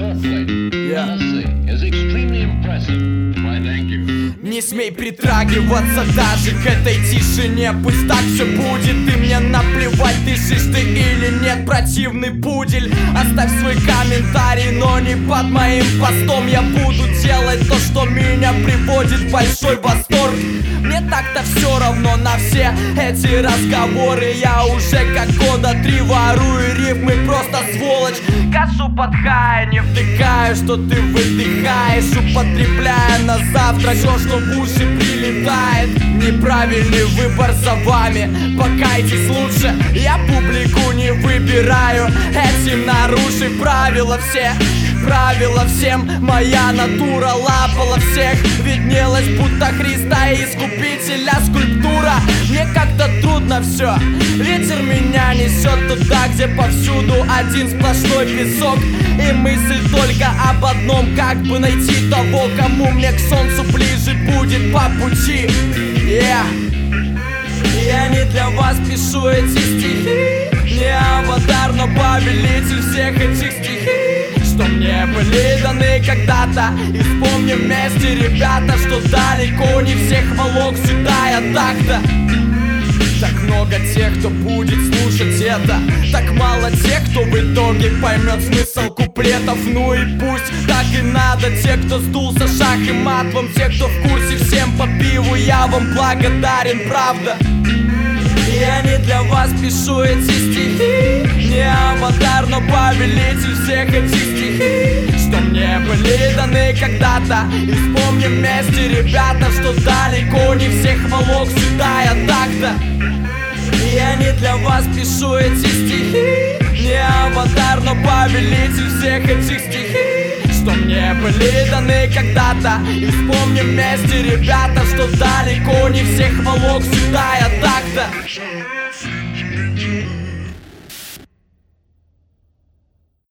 Не смей притрагиваться даже к этой тишине. Пусть так все будет, и мне наплевать, дышишь ты или нет, противный пудель. Оставь свой комментарий, но не под моим постом. Я буду делать то, что меня приводит в большой восторг. Мне так-то все равно на все эти разговоры. Я уже как года 3 ворую рифмы, просто сволочь. Кашу под хай, не втыкаю, что ты выдыхаешь, употребляя на завтра все, что в уши прилетает. Неправильный выбор за вами, покайтесь лучше. Я публику не выбираю, этим нарушив правила все. Правила всем, моя натура лапала всех. Виднелась будто Христа и Искупителя скульптура. Мне как-то трудно все, ветер меня несет туда, где повсюду один сплошной песок. И мысль только об одном, как бы найти того, кому мне к солнцу ближе будет по пути. Я не для вас пишу эти стихи, не аватар, но повелитель всех этих стихий, что мне были даны когда-то. И вспомним вместе, ребята, что далеко не всех волок сюда я так-то. Так много тех, кто будет слушать это, так мало тех, кто в итоге поймет смысл куплетов. Ну и пусть так и надо. Те, кто сдулся шах и мат, вам те, кто в курсе, всем по пиву, я вам благодарен, правда. Я не для вас пишу эти стихи, не аватар, но повелитель всех этих стихий, что мне были даны когда-то. И вспомним вместе, ребята, что далеко не всех волок сюда я так-то. Я не для вас пишу эти стихи, не аватар, но повелитель всех этих стихий, что мне были даны когда-то. И вспомним вместе, ребята, что далеко не всех волок сюда я так-то.